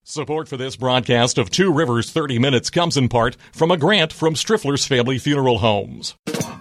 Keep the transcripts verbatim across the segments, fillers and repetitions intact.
Support for this broadcast of Two Rivers thirty Minutes comes in part from a grant from Striffler's Family Funeral Homes.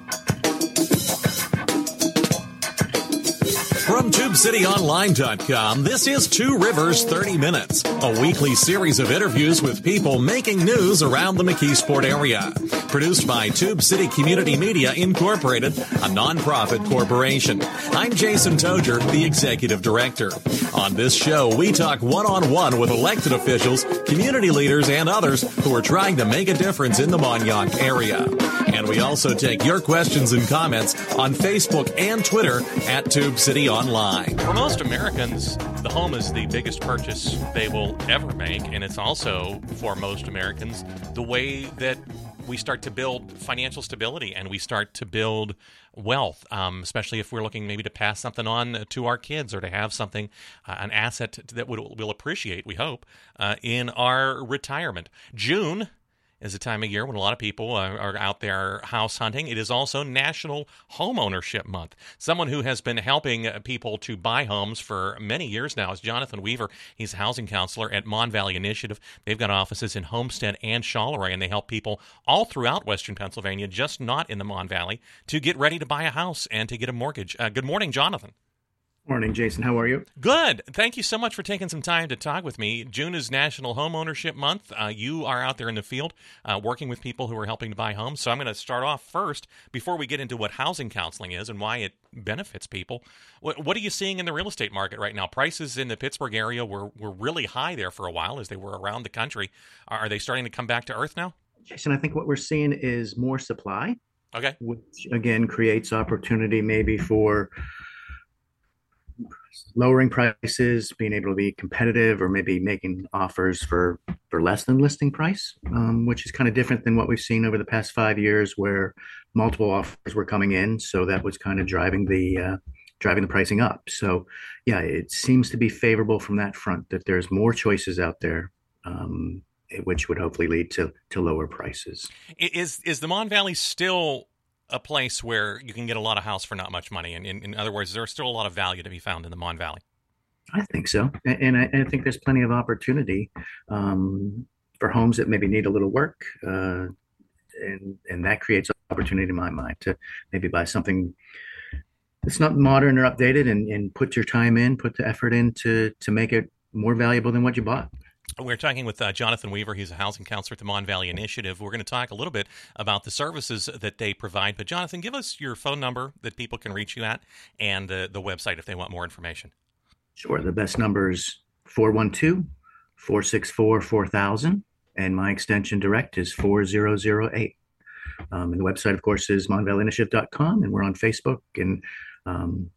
From Tube City Online dot com, this is Two Rivers thirty Minutes, a weekly series of interviews with people making news around the McKeesport area. Produced by Tube City Community Media Incorporated, a nonprofit corporation. I'm Jason Toger, the Executive Director. On this show, we talk one-on-one with elected officials, community leaders, and others who are trying to make a difference in the Mon-Yough area. And we also take your questions and comments on Facebook and Twitter at Tube City Online. For most Americans, the home is the biggest purchase they will ever make, and it's also, for most Americans, the way that we start to build financial stability and we start to build wealth, um, especially if we're looking maybe to pass something on to our kids or to have something, uh, an asset that we'll, we'll appreciate, we hope, uh, in our retirement. June is a time of year when a lot of people are, are out there house hunting. It is also National Home Ownership Month. Someone who has been helping people to buy homes for many years now is Jonathan Weaver. He's a housing counselor at Mon Valley Initiative. They've got offices in Homestead and Charleroi, and they help people all throughout Western Pennsylvania, just not in the Mon Valley, to get ready to buy a house and to get a mortgage. Uh, good morning, Jonathan. Morning, Jason. How are you? Good. Thank you so much for taking some time to talk with me. June is National Home Ownership Month. Uh, you are out there in the field uh, working with people who are helping to buy homes. So I'm going to start off first, before we get into what housing counseling is and why it benefits people. What, what are you seeing in the real estate market right now? Prices in the Pittsburgh area were, were really high there for a while, as they were around the country. Are they starting to come back to earth now? Jason, I think what we're seeing is more supply. Okay. Which, again, creates opportunity maybe for lowering prices, being able to be competitive, or maybe making offers for, for less than listing price, um, which is kind of different than what we've seen over the past five years where multiple offers were coming in. So that was kind of driving the uh, driving the pricing up. So yeah, it seems to be favorable from that front, that there's more choices out there, um, which would hopefully lead to, to lower prices. Is, is the Mon Valley still a place where you can get a lot of house for not much money? And in, in other words, there's still a lot of value to be found in the Mon Valley. I think so. And I, and I think there's plenty of opportunity um, for homes that maybe need a little work. Uh, and, and that creates opportunity in my mind to maybe buy something that's not modern or updated, and, and put your time in, put the effort in to, to make it more valuable than what you bought. We're talking with uh, Jonathan Weaver. He's a housing counselor at the Mon Valley Initiative. We're going to talk a little bit about the services that they provide. But Jonathan, give us your phone number that people can reach you at, and the, the website if they want more information. Sure. The best number is four one two, four six four, four thousand, and my extension direct is four zero zero eight. Um, and the website, of course, is mon valley initiative dot com, and we're on Facebook, and, um,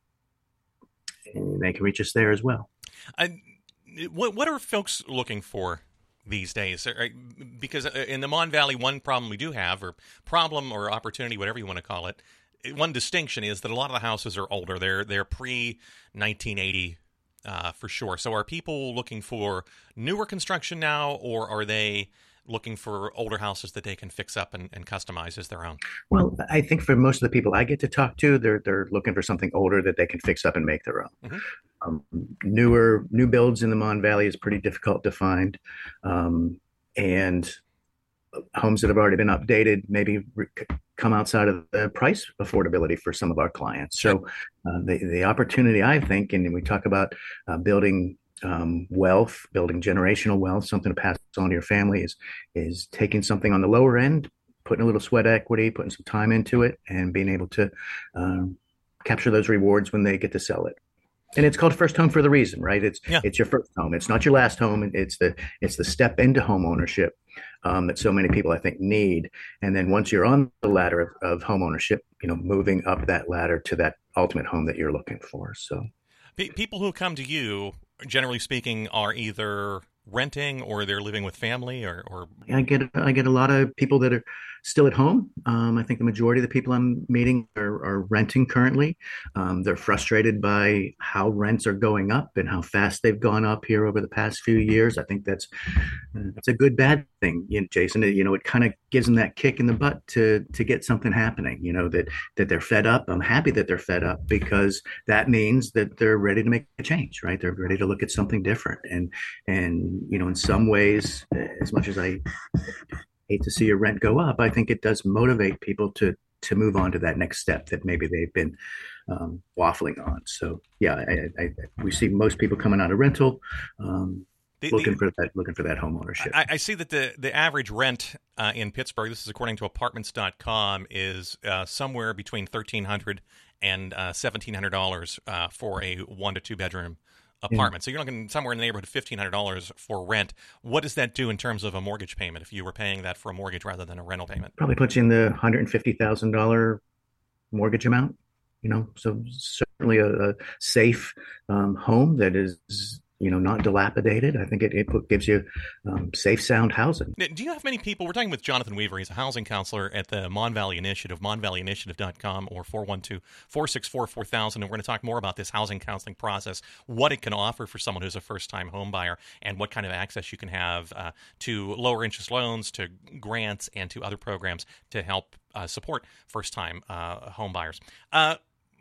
and they can reach us there as well. I- What what are folks looking for these days? Because in the Mon Valley, one problem we do have, or problem or opportunity, whatever you want to call it, one distinction is that a lot of the houses are older. They're they're pre nineteen eighty uh, for sure. So are people looking for newer construction now, or are they looking for older houses that they can fix up and, and customize as their own? Well, I think for most of the people I get to talk to, they're they're looking for something older that they can fix up and make their own. Mm-hmm. Um, newer new builds in the Mon Valley is pretty difficult to find, um, and homes that have already been updated maybe re- come outside of the price affordability for some of our clients. So uh, the the opportunity, I think, and we talk about uh, building um, wealth, building generational wealth, something to pass on to your family, is is taking something on the lower end, putting a little sweat equity, putting some time into it, and being able to um, capture those rewards when they get to sell it. And it's called first home for the reason, right? It's yeah. it's your first home. It's not your last home. It's the it's the step into home ownership um, that so many people, I think, need. And then once you're on the ladder of, of home ownership, you know, moving up that ladder to that ultimate home that you're looking for. So, people who come to you, generally speaking, are either renting or they're living with family, or, or... I get I get a lot of people that are still at home. Um, I think the majority of the people I'm meeting are, are renting currently. Um, they're frustrated by how rents are going up and how fast they've gone up here over the past few years. I think that's that's a good bad thing, you know, Jason. You know, it kind of gives them that kick in the butt to to get something happening. You know, that that they're fed up. I'm happy that they're fed up, because that means that they're ready to make a change, right? They're ready to look at something different, and and Um, you know, in some ways, as much as I hate to see your rent go up, I think it does motivate people to to move on to that next step that maybe they've been um, waffling on. So yeah, I, I, we see most people coming out of rental, um, the, looking the, for that looking for that home ownership. I, I see that the the average rent uh, in Pittsburgh, this is according to apartments dot com, is uh, somewhere between thirteen hundred dollars and uh, seventeen hundred dollars uh, for a one to two bedroom apartment. Yeah. So you're looking somewhere in the neighborhood of fifteen hundred dollars for rent. What does that do in terms of a mortgage payment if you were paying that for a mortgage rather than a rental payment? Probably puts you in the one hundred fifty thousand dollars mortgage amount, you know, so certainly a, a safe um, home that is, you know, not dilapidated. I think it, it gives you um, safe, sound housing. Do you have many people? We're talking with Jonathan Weaver. He's a housing counselor at the Mon Valley Initiative, mon valley initiative dot com or four one two, four six four, four thousand. And we're going to talk more about this housing counseling process, what it can offer for someone who's a first-time home buyer, and what kind of access you can have uh, to lower interest loans, to grants, and to other programs to help uh, support first-time uh, home buyers. Uh,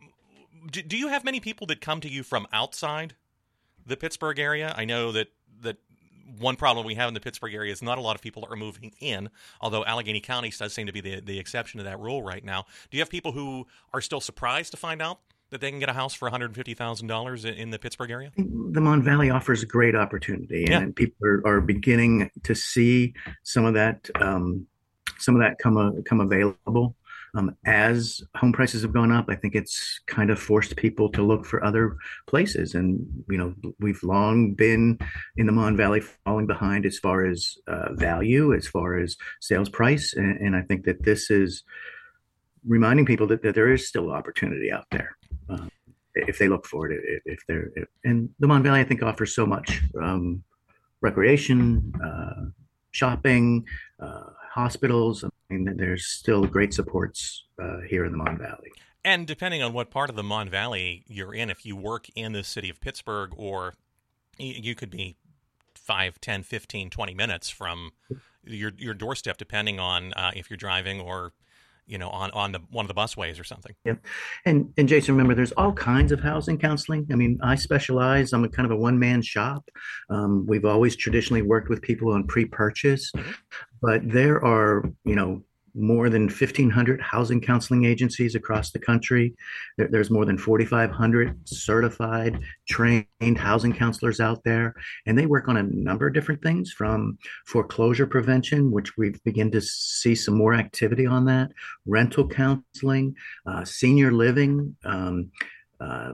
do, do you have many people that come to you from outside the Pittsburgh area? I know that that one problem we have in the Pittsburgh area is not a lot of people are moving in, although Allegheny County does seem to be the, the exception to that rule right now. Do you have people who are still surprised to find out that they can get a house for one hundred fifty thousand dollars in, in the Pittsburgh area? The Mon Valley offers a great opportunity, yeah. and people are, are beginning to see some of that um, some of that come uh, come available. Um, as home prices have gone up, I think it's kind of forced people to look for other places. And, you know, we've long been in the Mon Valley falling behind as far as uh, value, as far as sales price. And, and I think that this is reminding people that, that there is still opportunity out there uh, if they look for it. If they're if, and the Mon Valley, I think, offers so much um, recreation, uh, shopping, uh, hospitals. I mean, there's still great supports uh, here in the Mon Valley. And depending on what part of the Mon Valley you're in, if you work in the city of Pittsburgh, or you could be five, ten, fifteen, twenty minutes from your your doorstep, depending on uh, if you're driving or, you know, on, on the one of the busways or something. Yep. And and Jason, remember, there's all kinds of housing counseling. I mean, I specialize, I'm a kind of a one-man shop. Um, we've always traditionally worked with people on pre-purchase, mm-hmm. but there are, you know, more than fifteen hundred housing counseling agencies across the country. There, there's more than forty-five hundred certified, trained housing counselors out there. And they work on a number of different things, from foreclosure prevention, which we've begun to see some more activity on that, rental counseling, uh, senior living, um, uh,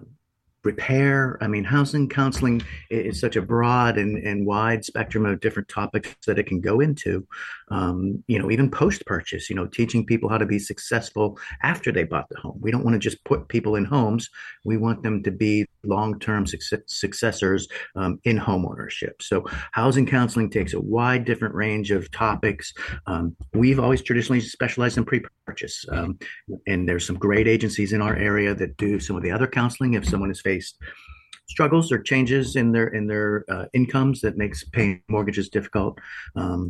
repair. I mean, housing counseling is such a broad and, and wide spectrum of different topics that it can go into, um, you know, even post-purchase, you know, teaching people how to be successful after they bought the home. We don't want to just put people in homes. We want them to be long-term success, successors um, in home ownership. So housing counseling takes a wide different range of topics. Um, we've always traditionally specialized in pre-purchase. Um, and there's some great agencies in our area that do some of the other counseling if someone is faced struggles or changes in their in their uh, incomes that makes paying mortgages difficult, um,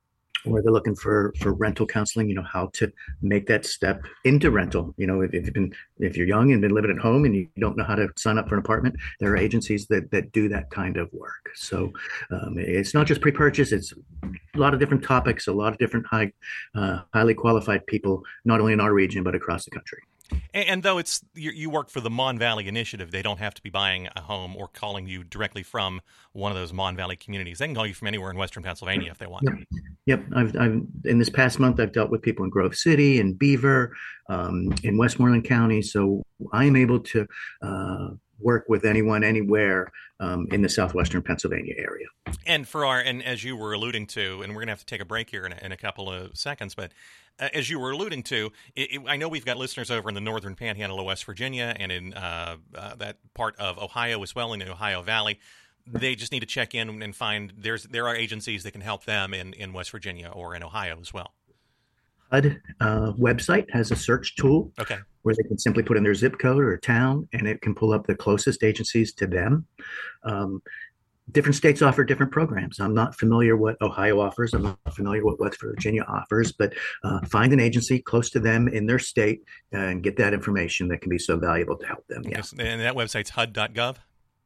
or they're looking for for rental counseling. You know, how to make that step into rental. You know, if, if you've been if you're young and been living at home and you don't know how to sign up for an apartment, there are agencies that that do that kind of work. So um, it's not just pre-purchase; it's a lot of different topics, a lot of different high uh, highly qualified people, not only in our region but across the country. And, and though it's you, you work for the Mon Valley Initiative, they don't have to be buying a home or calling you directly from one of those Mon Valley communities. They can call you from anywhere in Western Pennsylvania if they want. Yep. Yep. I've, I've in this past month, I've dealt with people in Grove City and Beaver, um, in Westmoreland County. So I am able to uh, work with anyone, anywhere um, in the southwestern Pennsylvania area. And for our, and as you were alluding to, and we're going to have to take a break here in a, in a couple of seconds, but uh, as you were alluding to, it, it, I know we've got listeners over in the northern panhandle of West Virginia and in uh, uh, that part of Ohio as well, in the Ohio Valley. They just need to check in and find there's there are agencies that can help them in, in West Virginia or in Ohio as well. H U D uh, website has a search tool, okay, where they can simply put in their zip code or town, and it can pull up the closest agencies to them. Um, different states offer different programs. I'm not familiar what Ohio offers. I'm not familiar what West Virginia offers, but uh, find an agency close to them in their state and get that information that can be so valuable to help them. Yeah. And that website's H U D dot gov?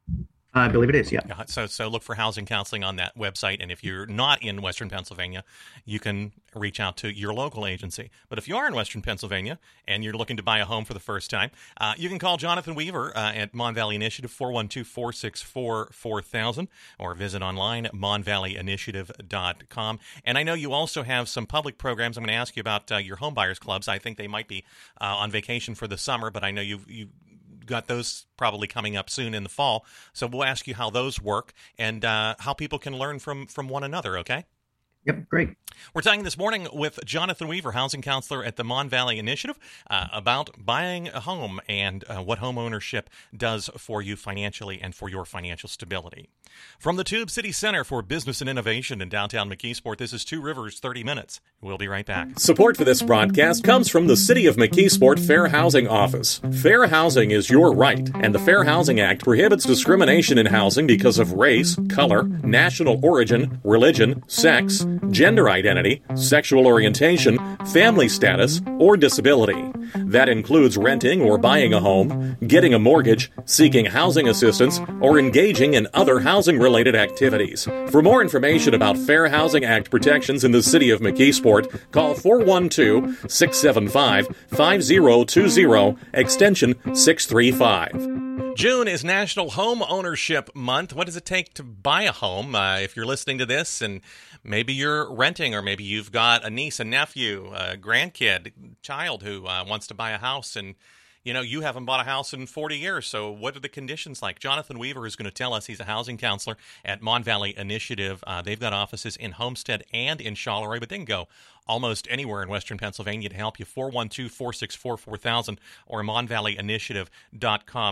I believe it is, yeah. Yeah, so so look for housing counseling on that website, and if you're not in Western Pennsylvania, you can reach out to your local agency. But if you are in Western Pennsylvania and you're looking to buy a home for the first time, uh, you can call Jonathan Weaver uh, at Mon Valley Initiative, four one two, four six four, four thousand, or visit online at mon valley initiative dot com. And I know you also have some public programs. I'm going to ask you about uh, your home buyers clubs. I think they might be uh, on vacation for the summer, but I know you've you got those probably coming up soon in the fall. So we'll ask you how those work and uh, how people can learn from, from one another, okay? Yep, great. We're talking this morning with Jonathan Weaver, housing counselor at the Mon Valley Initiative, uh, about buying a home and uh, what home ownership does for you financially and for your financial stability. From the Tube City Center for Business and Innovation in downtown McKeesport, this is Two Rivers thirty minutes. We'll be right back. Support for this broadcast comes from the City of McKeesport Fair Housing Office. Fair housing is your right, and the Fair Housing Act prohibits discrimination in housing because of race, color, national origin, religion, sex, gender identity, sexual orientation, family status, or disability. That includes renting or buying a home, getting a mortgage, seeking housing assistance, or engaging in other housing-related activities. For more information about Fair Housing Act protections in the City of McKeesport, call four one two, six seven five, five zero two zero, extension six three five. June is National Home Ownership Month. What does it take to buy a home? Uh, if you're listening to this and maybe you're renting, or maybe you've got a niece, a nephew, a grandkid, child who uh, wants to buy a house, and you know you haven't bought a house in forty years. So what are the conditions like? Jonathan Weaver is going to tell us. He's a housing counselor at Mon Valley Initiative. Uh, they've got offices in Homestead and in Charleroi, but they can go almost anywhere in Western Pennsylvania to help you. four one two, four six four, four thousand or mon valley initiative dot com.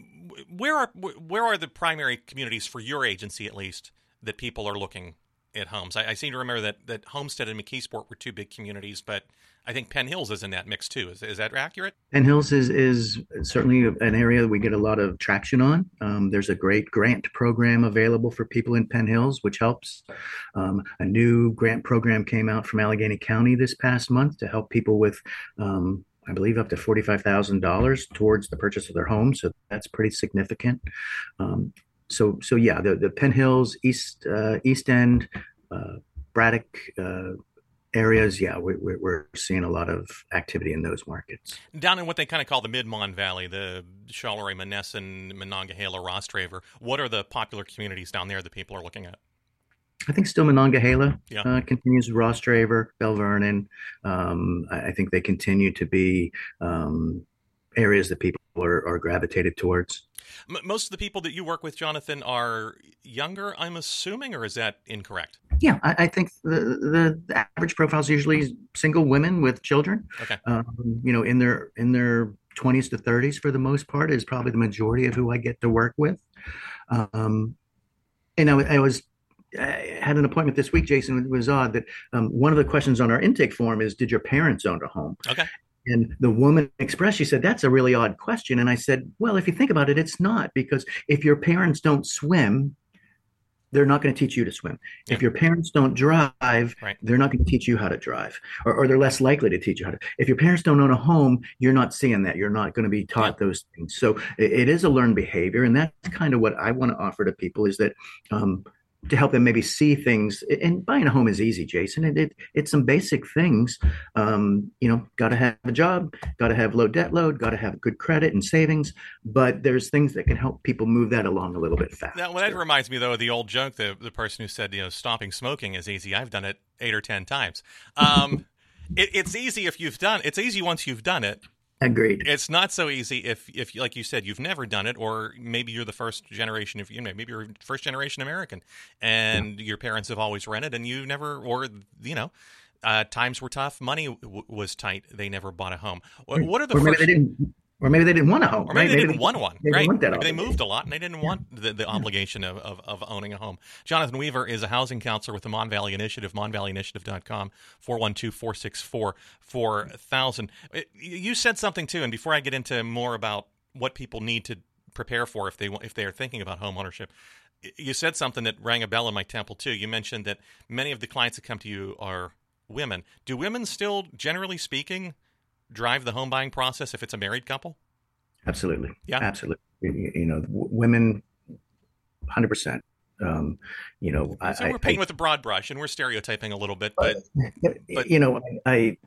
Where are where are the primary communities for your agency, at least, that people are looking at homes? I, I seem to remember that, that Homestead and McKeesport were two big communities, but I think Penn Hills is in that mix too. Is, is that accurate? Penn Hills is, is certainly an area that we get a lot of traction on. Um, there's a great grant program available for people in Penn Hills, which helps. Um, a new grant program came out from Allegheny County this past month to help people with, um, I believe, up to forty-five thousand dollars towards the purchase of their home. So that's pretty significant. Um, so, so yeah, the, the Penn Hills, East, uh, East End, uh, Braddock, uh, areas, yeah, we, we're seeing a lot of activity in those markets. Down in what they kind of call the Mid-Mon Valley, the Charleroi, Monessen, Monongahela, Rostraver, what are the popular communities down there that people are looking at? I think still Monongahela yeah. uh, continues, Rostraver, Bell Vernon. Um, I, I think they continue to be um, areas that people are, are gravitated towards. Most of the people that you work with, Jonathan, are younger, I'm assuming, or is that incorrect? Yeah, I, I think the, the average profile is usually single women with children. Okay. Um, you know, in their in their twenties to thirties for the most part is probably the majority of who I get to work with. Um, and I, I was I had an appointment this week, Jason. It was odd that um, one of the questions on our intake form is, "Did your parents own a home?" Okay. And the woman expressed, she said, "That's a really odd question." And I said, well, if you think about it, it's not, because if your parents don't swim, they're not going to teach you to swim. Yeah. If your parents don't drive, right. they're not going to teach you how to drive, or, or they're less likely to teach you how to. If your parents don't own a home, you're not seeing that. You're not going to be taught yeah. those things. So it, it is a learned behavior. And that's kind of what I want to offer to people, is that um, to help them maybe see things. And buying a home is easy, Jason. It, it it's some basic things. Um, you know, got to have a job, got to have low debt load, got to have good credit and savings. But there's things that can help people move that along a little bit faster. Now, well, that reminds me, though, of the old joke, the, the person who said, you know, stopping smoking is easy. I've done it eight or ten times. Um, it, it's easy if you've done It's easy once you've done it. Agreed. It's not so easy if, if, like you said, you've never done it, or maybe you're the first generation of, you know, maybe you're first generation American, and yeah. your parents have always rented, and you never, or you know, uh, times were tough, money w- was tight, they never bought a home. What, what are the or maybe first? They didn't, or maybe they didn't want a home. Or maybe right? they maybe didn't want one. They right? Want that maybe they obligation. moved a lot, and they didn't yeah. want the, the yeah. obligation of, of, of owning a home. Jonathan Weaver is a housing counselor with the Mon Valley Initiative, mon valley initiative dot com, four one two, four six four, four thousand. You said something, too, and before I get into more about what people need to prepare for if they if they are thinking about home ownership, you said something that rang a bell in my temple, too. You mentioned that many of the clients that come to you are women. Do women still, generally speaking, drive the home buying process if it's a married couple? Absolutely. Yeah. Absolutely. You, you know, w- women hundred percent. Um, you know, I, so we're I, painting I with a broad brush and we're stereotyping a little bit, but but you know, I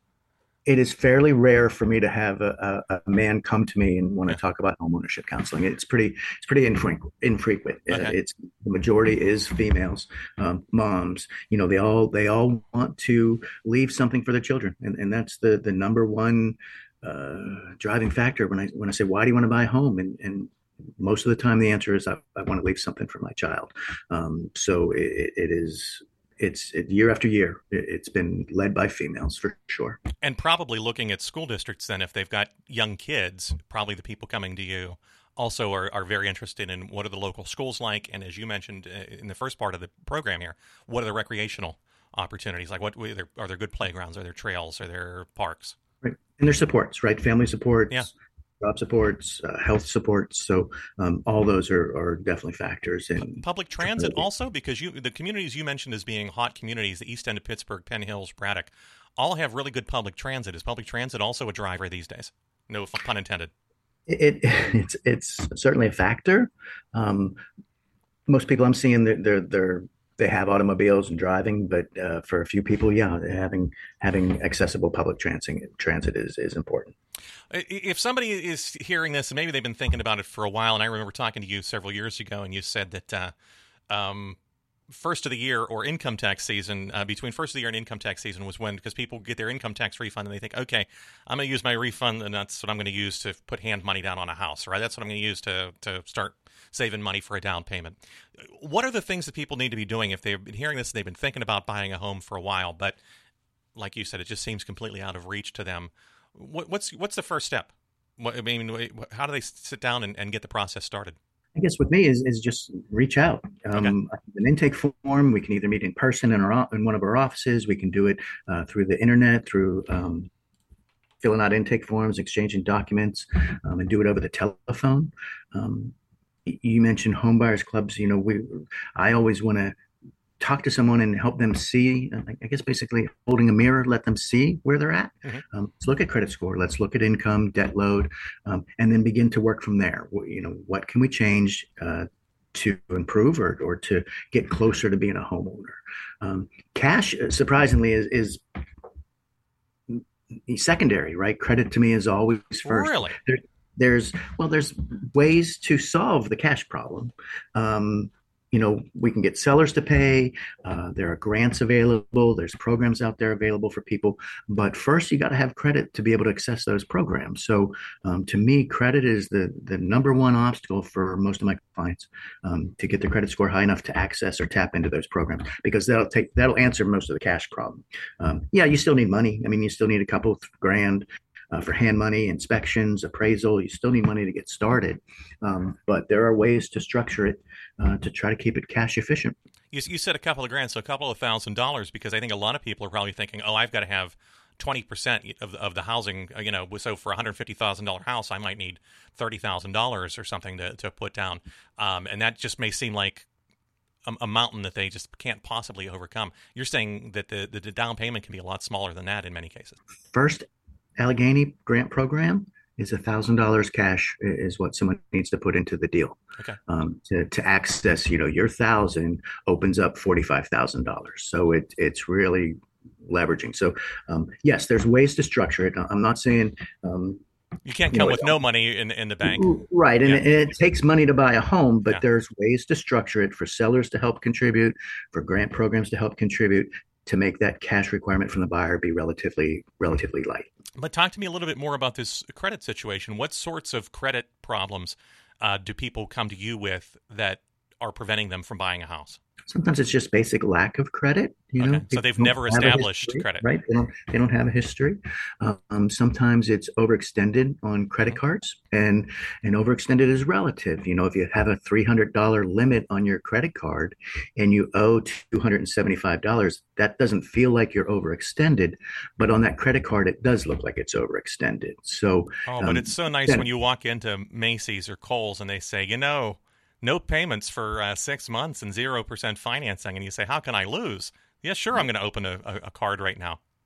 it is fairly rare for me to have a, a, a man come to me and want to yeah. talk about homeownership counseling. It's pretty it's pretty infrequent. Infrequent. Okay. Uh, it's the majority is females, um, moms. You know, they all they all want to leave something for their children, and and that's the the number one uh, driving factor when I when I say why do you want to buy a home, and and most of the time the answer is I, I want to leave something for my child. Um, so it, it is. It's it, year after year, it, it's been led by females for sure. And probably looking at school districts, then, if they've got young kids, probably the people coming to you also are, are very interested in what are the local schools like. And as you mentioned in the first part of the program here, what are the recreational opportunities? Like, what are there, are there good playgrounds? Are there trails? Are there parks? Right. And there's supports, right? Family supports. Yeah. Job supports, uh, health supports. So um, all those are, are definitely factors in public transit also, because you the communities you mentioned as being hot communities, the East End of Pittsburgh, Penn Hills, Braddock, all have really good public transit. Is public transit also a driver these days? No pun intended. It, it it's it's certainly a factor. Um, most people I'm seeing they're they're, they're they have automobiles and driving, but uh, for a few people, yeah, having having accessible public transit transit is is important. If somebody is hearing this and maybe they've been thinking about it for a while, and I remember talking to you several years ago, and you said that uh, um, first of the year or income tax season, uh, between first of the year and income tax season was when, because people get their income tax refund and they think, okay, I'm going to use my refund and that's what I'm going to use to put hand money down on a house, right? That's what I'm going to use to to start saving money for a down payment. What are the things that people need to be doing if they've been hearing this, they've been thinking about buying a home for a while, but like you said, it just seems completely out of reach to them? What, what's what's the first step? What, I mean, how do they sit down and, and get the process started? I guess with me is is just reach out. Um, okay. An intake form. We can either meet in person in our in one of our offices. We can do it uh, through the internet, through um, filling out intake forms, exchanging documents, um, and do it over the telephone. Um, you mentioned home buyers clubs. You know, we I always want to talk to someone and help them see, I guess basically holding a mirror, let them see where they're at. Mm-hmm. Um, let's look at credit score. Let's look at income, debt load, um, and then begin to work from there. You know, what can we change uh, to improve or, or to get closer to being a homeowner? Um, cash, surprisingly, is, is secondary, right? Credit to me is always first. Really? There, there's, well, there's ways to solve the cash problem. Um, You know, we can get sellers to pay. Uh, there are grants available. There's programs out there available for people. But first, you got to have credit to be able to access those programs. So um, to me, credit is the the number one obstacle for most of my clients um, to get their credit score high enough to access or tap into those programs, because that'll take that'll answer most of the cash problem. Um, yeah, you still need money. I mean, you still need a couple grand Uh, for hand money, inspections, appraisal. You still need money to get started. Um, but there are ways to structure it uh, to try to keep it cash efficient. You, you said a couple of grand, so a couple of thousand dollars, because I think a lot of people are probably thinking, oh, I've got to have twenty percent of, of the housing, you know, so for a one hundred fifty thousand dollars house, I might need thirty thousand dollars or something to, to put down. Um, and that just may seem like a, a mountain that they just can't possibly overcome. You're saying that the, the, the down payment can be a lot smaller than that in many cases. First, Allegheny grant program is a thousand dollars cash is what someone needs to put into the deal. Okay. Um, to, to access, you know, your thousand opens up forty-five thousand dollars. So it it's really leveraging. So um, yes, there's ways to structure it. I'm not saying um, you can't come you know, with no money in in the bank, right? And, yeah. it, and it takes money to buy a home, but yeah. there's ways to structure it for sellers to help contribute, for grant programs to help contribute, to make that cash requirement from the buyer be relatively relatively light. But talk to me a little bit more about this credit situation. What sorts of credit problems uh, do people come to you with that are preventing them from buying a house? Sometimes it's just basic lack of credit. You okay. know, so they've never established history, credit, right? They don't. They don't have a history. Um, sometimes it's overextended on credit cards, and and overextended is relative. You know, if you have a three hundred dollar limit on your credit card and you owe two hundred and seventy five dollars, that doesn't feel like you're overextended, but on that credit card, it does look like it's overextended. So, oh, but um, it's so nice then, when you walk into Macy's or Kohl's and they say, you know, no payments for uh, six months and zero percent financing. And you say, how can I lose? Yeah, sure, I'm going to open a, a, a card right now.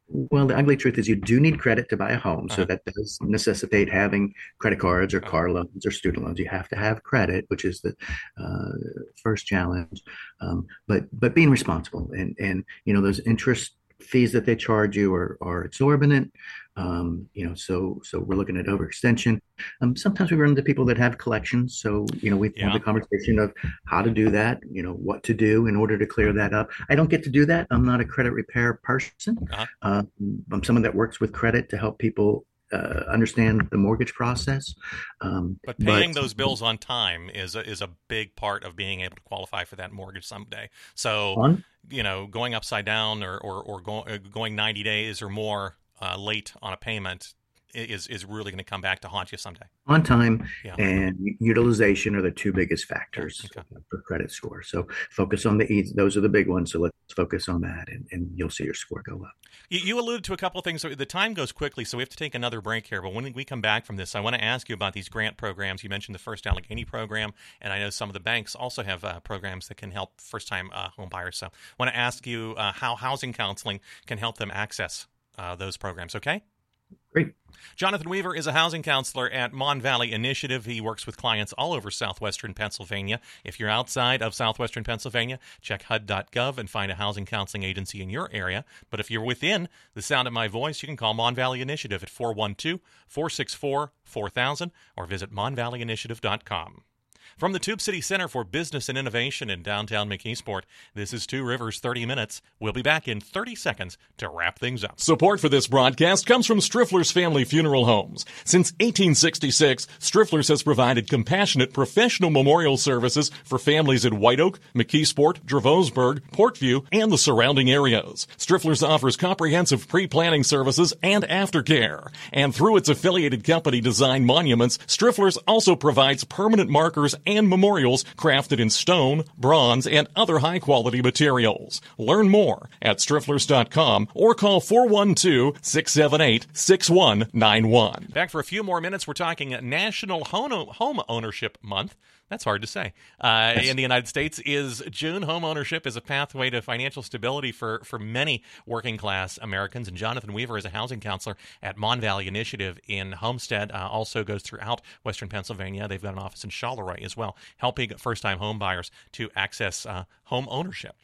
Well, the ugly truth is you do need credit to buy a home. So Uh-huh. that does necessitate having credit cards or Uh-huh. car loans or student loans. You have to have credit, which is the uh, first challenge. Um, but but being responsible and and you know those interest fees that they charge you are are exorbitant. Um, you know, so so we're looking at overextension. Um, sometimes we run into people that have collections. So you know, we have Yeah. the conversation of how to do that. You know, what to do in order to clear that up. I don't get to do that. I'm not a credit repair person. Uh-huh. Uh, I'm someone that works with credit to help people uh, understand the mortgage process. Um, But but paying those bills on time is a, is a big part of being able to qualify for that mortgage someday. So, on you know, going upside down or or, or go, uh, going ninety days or more uh, late on a payment is is really going to come back to haunt you someday. on time Yeah. and utilization are the two biggest Yeah. factors Okay. for credit score. So focus on the eas- those are the big ones. So let's focus on that, and, and you'll see your score go up. You, you alluded to a couple of things. The time goes quickly, so we have to take another break here. But when we come back from this, I want to ask you about these grant programs. You mentioned the First Allegheny program, and I know some of the banks also have uh, programs that can help first-time uh, home buyers. So I want to ask you uh, how housing counseling can help them access uh, those programs, okay? Great. Jonathan Weaver is a housing counselor at Mon Valley Initiative. He works with clients all over southwestern Pennsylvania. If you're outside of southwestern Pennsylvania, check H U D dot gov and find a housing counseling agency in your area. But if you're within the sound of my voice, you can call Mon Valley Initiative at four one two, four six four, four thousand or visit mon valley initiative dot com. From the Tube City Center for Business and Innovation in downtown McKeesport, this is Two Rivers thirty Minutes. We'll be back in thirty seconds to wrap things up. Support for this broadcast comes from Striffler's Family Funeral Homes. Since eighteen sixty-six, Striffler's has provided compassionate professional memorial services for families in White Oak, McKeesport, Dravosburg, Portview, and the surrounding areas. Striffler's offers comprehensive pre-planning services and aftercare. And through its affiliated company Design Monuments, Striffler's also provides permanent markers and memorials crafted in stone, bronze, and other high-quality materials. Learn more at strifflers dot com or call four one two, six seven eight, six one nine one. Back for a few more minutes. We're talking National Home Ownership Month. That's hard to say. Uh, Yes. In the United States is June. Home ownership is a pathway to financial stability for, for many working class Americans. And Jonathan Weaver is a housing counselor at Mon Valley Initiative in Homestead. Uh, also goes throughout Western Pennsylvania. They've got an office in Charleroi as well, helping first-time home buyers to access uh, home ownership.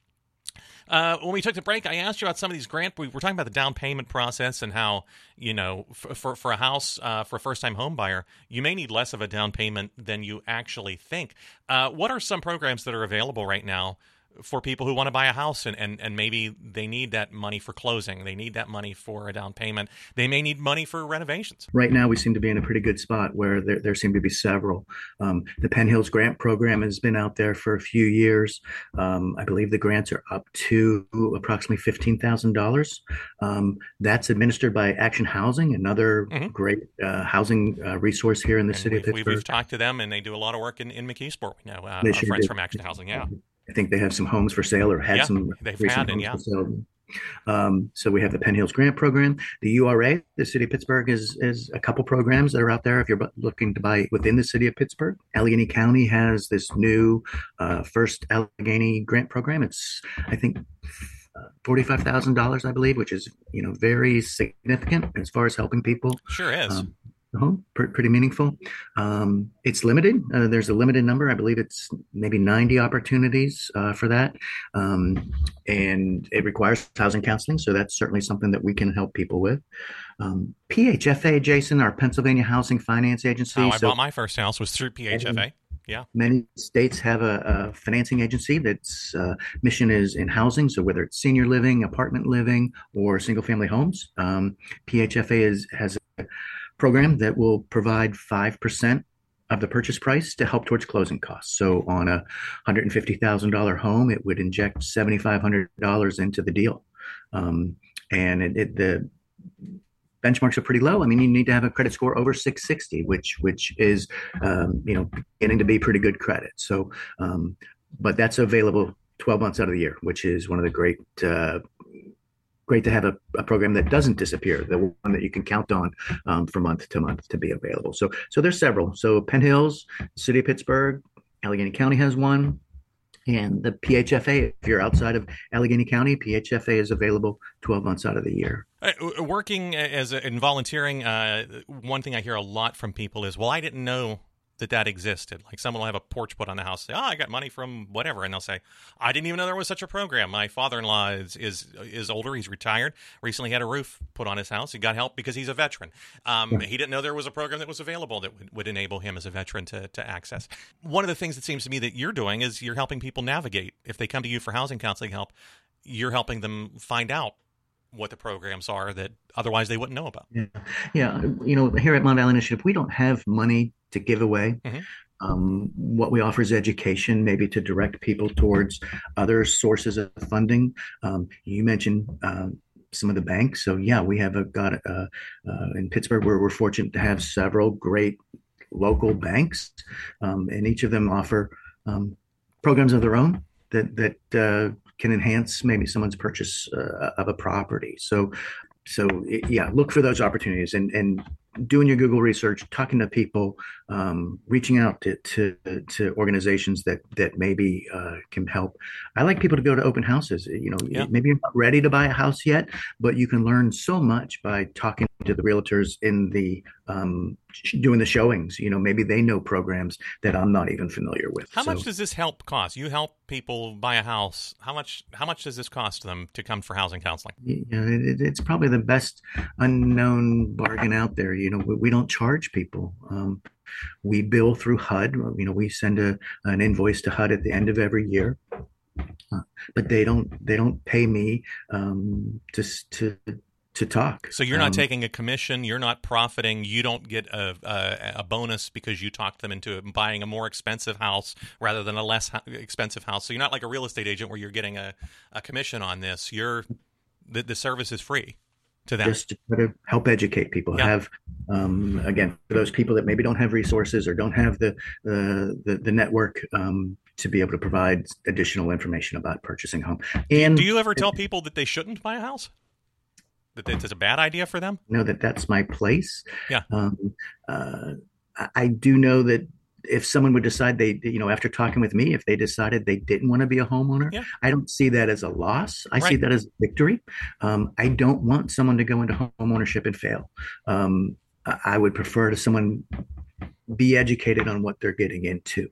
Uh, when we took the break, I asked you about some of these grant. We were talking about the down payment process and how, you know, for for, for a house, uh, for a first-time home buyer, you may need less of a down payment than you actually think. Uh, what are some programs that are available right now for people who want to buy a house and, and, and maybe they need that money for closing? They need that money for a down payment. They may need money for renovations. Right now, we seem to be in a pretty good spot where there, there seem to be several. Um, the Penn Hills Grant Program has been out there for a few years. Um, I believe the grants are up to approximately fifteen thousand dollars. Um, that's administered by Action Housing, another Mm-hmm. great uh, housing uh, resource here in the And city we've, of we've, Pittsburgh. we've talked to them, and they do a lot of work in, in McKeesport. We know uh, They our sure friends do. from Action Housing, yeah. I think they have some homes for sale or had Yeah, some they've recent had, and homes yeah. for sale. Um, so we have the Penn Hills Grant Program, the U R A. The city of Pittsburgh is is a couple programs that are out there if you're bu- looking to buy within the city of Pittsburgh. Allegheny County has this new uh, First Allegheny Grant Program. It's I think uh, forty-five thousand dollars, I believe, which is you know very significant as far as helping people. Sure is. Um, uh-huh, pr- pretty meaningful. Um, it's limited. Uh, there's a limited number. I believe it's maybe ninety opportunities uh, for that. Um, and it requires housing counseling. So that's certainly something that we can help people with. Um, P H F A, Jason, our Pennsylvania Housing Finance Agency. How I so bought my first house was through P H F A. Yeah. many states have a, a financing agency that's uh, mission is in housing. So whether it's senior living, apartment living, or single family homes, um, P H F A is, has a program that will provide five percent of the purchase price to help towards closing costs. So on a one hundred fifty thousand dollars home, it would inject seven thousand five hundred dollars into the deal. Um, and it, it, the benchmarks are pretty low. I mean, you need to have a credit score over six sixty, which which is, um, you know, getting to be pretty good credit. So, um, but that's available twelve months out of the year, which is one of the great uh, great to have a, a program that doesn't disappear, the one that you can count on um, from month to month to be available. So, so there's several. So Penn Hills, City of Pittsburgh, Allegheny County has one. And the P H F A, if you're outside of Allegheny County, P H F A is available twelve months out of the year. Uh, working as a, in volunteering, uh, one thing I hear a lot from people is, well, I didn't know that that existed. Like someone will have a porch put on the house, say, oh, I got money from whatever. And they'll say, I didn't even know there was such a program. My father-in-law is is, is older. He's retired. Recently had a roof put on his house. He got help because he's a veteran. Um, yeah. He didn't know there was a program that was available that would, would enable him as a veteran to, to access. One of the things that seems to me that you're doing is you're helping people navigate. If they come to you for housing counseling help, you're helping them find out what the programs are that otherwise they wouldn't know about. Yeah, yeah. You know, here at Mon Valley Initiative, we don't have money to give away. Mm-hmm. Um, what we offer is education, maybe to direct people towards other sources of funding. Um, you mentioned uh, some of the banks. So yeah, we have a, got uh, uh, in Pittsburgh, where we're fortunate to have several great local banks, um, and each of them offer um, programs of their own that, that uh, can enhance maybe someone's purchase uh, of a property. So, so it, yeah, look for those opportunities and, and doing your Google research, talking to people, um, reaching out to, to, to organizations that, that maybe uh, can help. I like people to go to open houses. You know, yeah. Maybe you're not ready to buy a house yet, but you can learn so much by talking to the realtors in the um, doing the showings. You know, maybe they know programs that I'm not even familiar with. How so, much does this help cost? You help people buy a house. How much? How much does this cost them to come for housing counseling? Yeah, it, it's probably the best unknown bargain out there. You know, we, we don't charge people. Um, we bill through H U D. You know, we send a an invoice to H U D at the end of every year. Uh, but they don't they don't pay me um, to to. to talk. So you're not um, taking a commission, you're not profiting, you don't get a, a a bonus because you talked them into buying a more expensive house rather than a less expensive house. So you're not like a real estate agent where you're getting a, a commission on this. You're the, the service is free to them. Just to try to help educate people. Yeah. Have um, again, for those people that maybe don't have resources or don't have the the the, the network um, to be able to provide additional information about purchasing a home. And do you ever tell people that they shouldn't buy a house? That it's a bad idea for them? Know that that's my place. Yeah. Um, uh, I do know that if someone would decide they, you know, after talking with me, if they decided they didn't want to be a homeowner, yeah. I don't see that as a loss. I right. see that as a victory. Um, I don't want someone to go into home ownership and fail. Um, I would prefer to someone be educated on what they're getting into.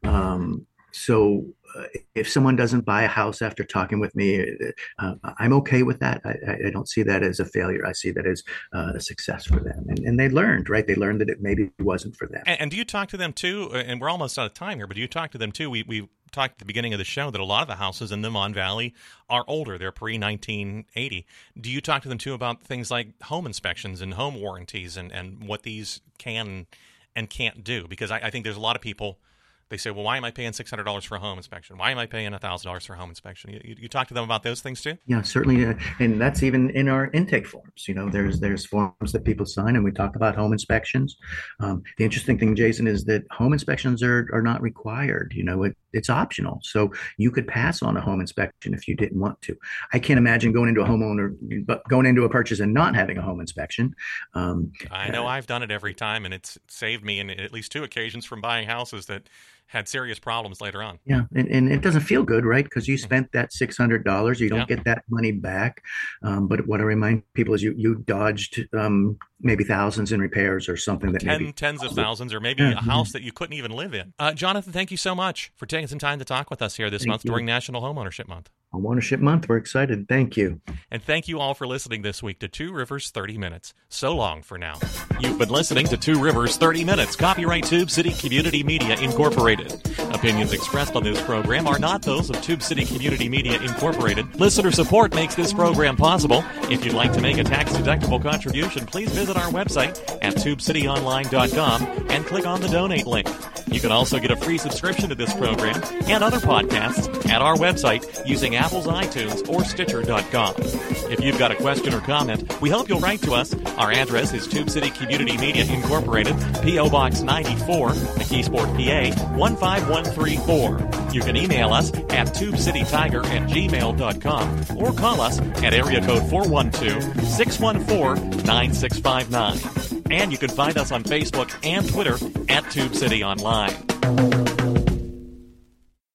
Um, so uh, if someone doesn't buy a house after talking with me, uh, I'm okay with that. I, I don't see that as a failure. I see that as uh, a success for them. And, and they learned, right? They learned that it maybe wasn't for them. And, and do you talk to them too? And we're almost out of time here, but do you talk to them too? We we talked at the beginning of the show that a lot of the houses in the Mon Valley are older. They're pre nineteen eighty. Do you talk to them too about things like home inspections and home warranties and, and what these can and can't do? Because I, I think there's a lot of people. They say, well, why am I paying six hundred dollars for a home inspection? Why am I paying one thousand dollars for a home inspection? You, you, you talk to them about those things too? Yeah, certainly. Uh, and that's even in our intake forms. You know, there's there's forms that people sign, and we talk about home inspections. Um, the interesting thing, Jason, is that home inspections are, are not required. You know, it, it's optional. So you could pass on a home inspection if you didn't want to. I can't imagine going into a homeowner, but going into a purchase and not having a home inspection. Um, I know uh, I've done it every time, and it's saved me in at least two occasions from buying houses that had serious problems later on. Yeah, and, and it doesn't feel good, right? Because you spent that six hundred dollars. You don't yeah. get that money back. Um, but what I remind people is you you dodged um, maybe thousands in repairs or something. that Ten, maybe Tens of thousands or maybe yeah. a house that you couldn't even live in. Uh, Jonathan, thank you so much for taking some time to talk with us here this thank month you. during National Homeownership Month. Homeownership Month. We're excited. Thank you. And thank you all for listening this week to Two Rivers thirty Minutes. So long for now. You've been listening to Two Rivers thirty Minutes. Copyright Tube City Community Media Incorporated. Opinions expressed on this program are not those of Tube City Community Media Incorporated. Listener support makes this program possible. If you'd like to make a tax-deductible contribution, please visit our website at tube city online dot com and click on the donate link. You can also get a free subscription to this program and other podcasts at our website using Apple's iTunes or Stitcher dot com. If you've got a question or comment, we hope you'll write to us. Our address is Tube City Community Media Incorporated, P O Box ninety-four, McKeesport, P A one five one three four. You can email us at tube city tiger at gmail dot com or call us at area code four one two, six one four, nine six five nine. And you can find us on Facebook and Twitter at Tube City Online.